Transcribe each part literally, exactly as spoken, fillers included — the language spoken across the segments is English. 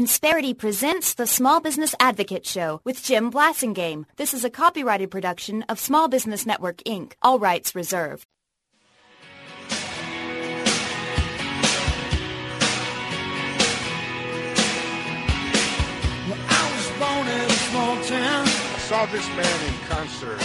Insperity presents the Small Business Advocate Show with Jim Blasingame. This is a copyrighted production of Small Business Network, Incorporated. All rights reserved. Well, I was born in a small town. I saw this man in concert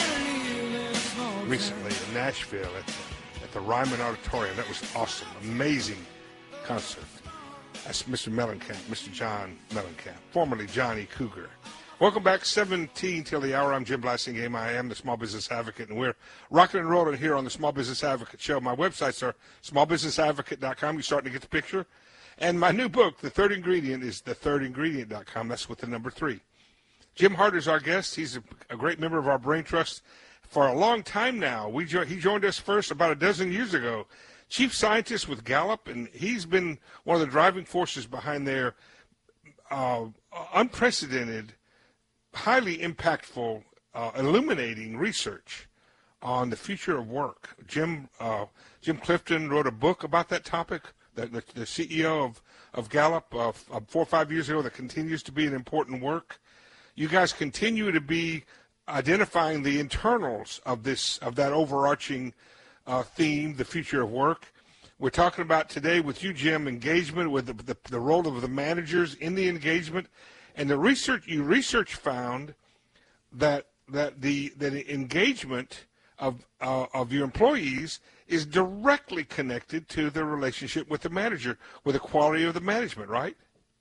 recently in Nashville at the, at the Ryman Auditorium. That was awesome. Amazing concert. That's Mister Mellencamp, Mister John Mellencamp, formerly Johnny Cougar. Welcome back, seventeen till the hour. I'm Jim Blasingame. I am the Small Business Advocate, and we're rocking and rolling here on the Small Business Advocate Show. My websites are small business advocate dot com. You're starting to get the picture. And my new book, The Third Ingredient, is the third ingredient dot com. That's with the number three. Jim Hart is our guest. He's a, a great member of our Brain Trust for a long time now. We jo- he joined us first about a dozen years ago. Chief scientist with Gallup, and he's been one of the driving forces behind their uh, unprecedented, highly impactful, uh, illuminating research on the future of work. Jim uh, Jim Clifton wrote a book about that topic, the, the, the C E O of, of Gallup uh, four or five years ago, that continues to be an important work. You guys continue to be identifying the internals of this of that overarching Uh, theme, the future of work. We're talking about today with you, Jim, engagement, with the, the, the role of the managers in the engagement, and the research. You research found that that the that engagement of uh, of your employees is directly connected to their relationship with the manager, with the quality of the management, right?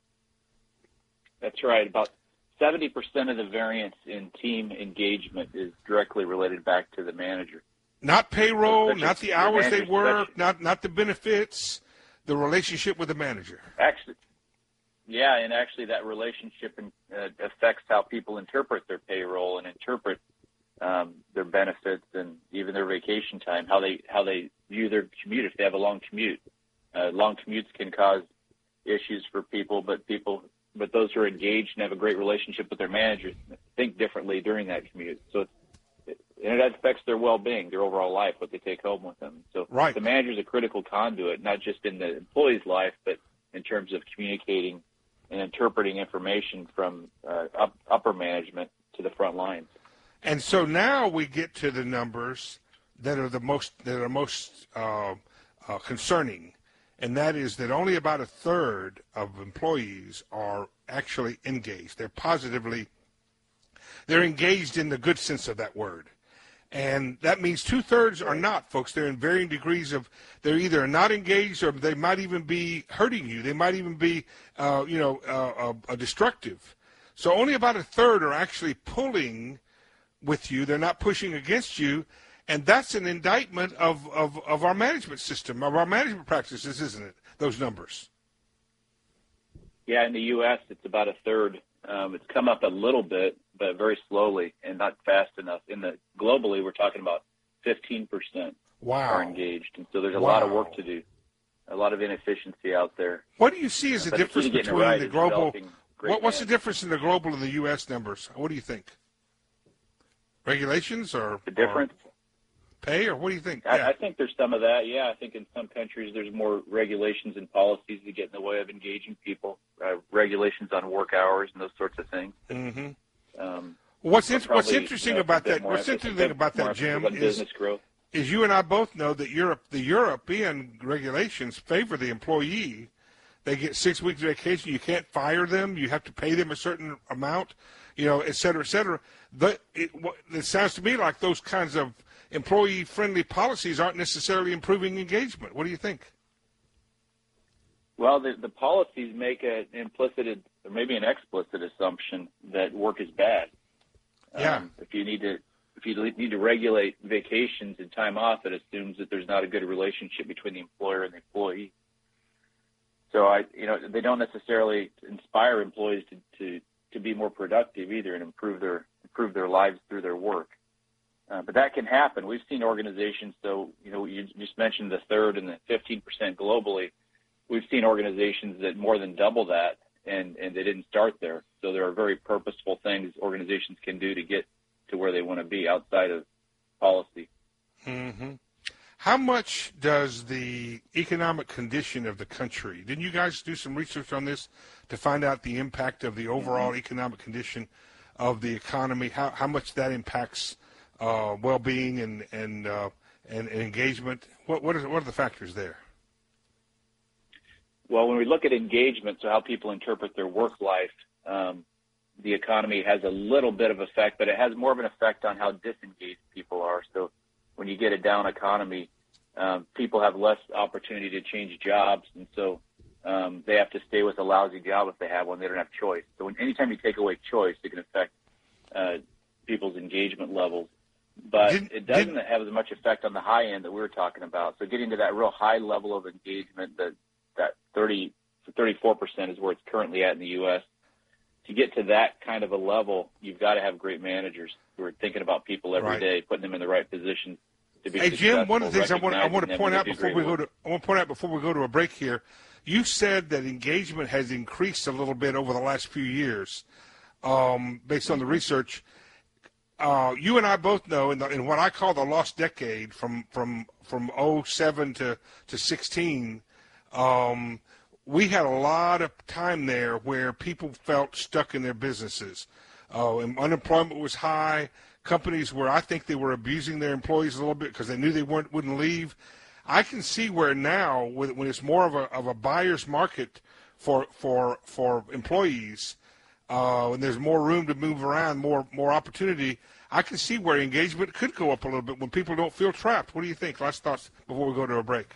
That's right. About seventy percent of the variance in team engagement is directly related back to the manager. Not payroll, not the hours they work, not not the benefits, the relationship with the manager. Actually, yeah, and actually that relationship uh, affects how people interpret their payroll and interpret um, their benefits and even their vacation time, how they how they view their commute if they have a long commute. Uh, long commutes can cause issues for people, but people, but those who are engaged and have a great relationship with their managers think differently during that commute. So it's And it affects their well-being, their overall life, what they take home with them. So right. The manager is a critical conduit, not just in the employee's life, but in terms of communicating and interpreting information from uh, up, upper management to the front lines. And so now we get to the numbers that are the most that are most uh, uh, concerning, and that is that only about a third of employees are actually engaged. They're positively they're engaged in the good sense of that word. And that means two-thirds are not, folks. They're in varying degrees of, they're either not engaged or they might even be hurting you. They might even be, uh, you know, uh, uh, destructive. So only about a third are actually pulling with you. They're not pushing against you. And that's an indictment of, of, of our management system, of our management practices, isn't it, those numbers? Yeah, in the U S, it's about a third. Um, it's come up a little bit, but very slowly and not fast enough. In the globally, we're talking about fifteen percent wow. are engaged, and so there's a wow. lot of work to do, a lot of inefficiency out there. What do you see as uh, the difference the between right the global? What, what's the management. difference in the global and the U S numbers? What do you think? Regulations or the difference? Or pay, or what do you think? I, yeah. I think there's some of that. Yeah, I think in some countries there's more regulations and policies that get in the way of engaging people. Uh, regulations on work hours and those sorts of things. Mm-hmm. Um, what's in, probably, what's interesting you know, about that? more What's emphasis- interesting about that, more Jim, emphasis on is business growth. is you and I both know that Europe, the European regulations favor the employee. They get six weeks vacation. You can't fire them. You have to pay them a certain amount, you know, et cetera, et cetera. But it, it sounds to me like those kinds of employee-friendly policies aren't necessarily improving engagement. What do you think? Well, the, the policies make an implicit or maybe an explicit assumption that work is bad. Yeah. Um, if you need to, if you need to regulate vacations and time off, it assumes that there's not a good relationship between the employer and the employee. So I, you know, they don't necessarily inspire employees to, to, to be more productive either and improve their improve their lives through their work. Uh, but that can happen. We've seen organizations, so, you know, you just mentioned the third and the fifteen percent globally. We've seen organizations that more than double that, and, and they didn't start there. So there are very purposeful things organizations can do to get to where they want to be outside of policy. Mm-hmm. How much does the economic condition of the country, didn't you guys do some research on this, to find out the impact of the overall mm-hmm. economic condition of the economy, how, how much that impacts uh, well-being and and, uh, and and engagement? What what, is, what are the factors there? Well, when we look at engagement, so how people interpret their work life, um, the economy has a little bit of effect, but it has more of an effect on how disengaged people are. So when you get a down economy, um, people have less opportunity to change jobs, and so um, they have to stay with a lousy job if they have one. They don't have choice. So when, anytime you take away choice, it can affect uh, people's engagement levels. But did, it doesn't did, have as much effect on the high end that we were talking about. So getting to that real high level of engagement, that that thirty, thirty-four percent is where it's currently at in the U S To get to that kind of a level, you've got to have great managers who are thinking about people every right. day, putting them in the right position to be Hey, successful. Jim, one of the things I want, I want to point out before we go to I want to point out before we go to a break here, you said that engagement has increased a little bit over the last few years, um, based on the research. Uh, you and I both know in, the, in what I call the lost decade, from from from oh seven to to sixteen. Um, we had a lot of time there where people felt stuck in their businesses. Uh, and unemployment was high. Companies where I think they were abusing their employees a little bit because they knew they weren't wouldn't leave. I can see where now, when it's more of a of a buyer's market for for for employees, uh, and there's more room to move around, more more opportunity, I can see where engagement could go up a little bit when people don't feel trapped. What do you think? Last thoughts before we go to a break.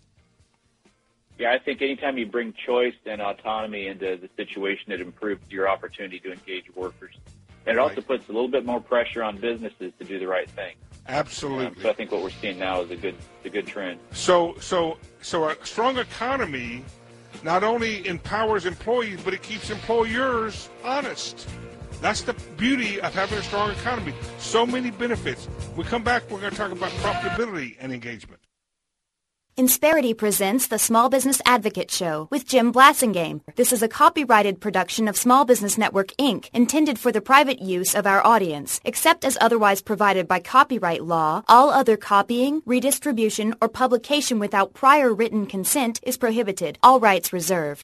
Yeah, I think anytime you bring choice and autonomy into the situation, it improves your opportunity to engage workers. And it also right. puts a little bit more pressure on businesses to do the right thing. Absolutely. Um, so I think what we're seeing now is a good a good trend. So so so a strong economy not only empowers employees, but it keeps employers honest. That's the beauty of having a strong economy. So many benefits. We come back, we're going to talk about profitability and engagement. Insperity presents the Small Business Advocate Show with Jim Blasingame. This is a copyrighted production of Small Business Network, Incorporated, intended for the private use of our audience. Except as otherwise provided by copyright law, all other copying, redistribution, or publication without prior written consent is prohibited. All rights reserved.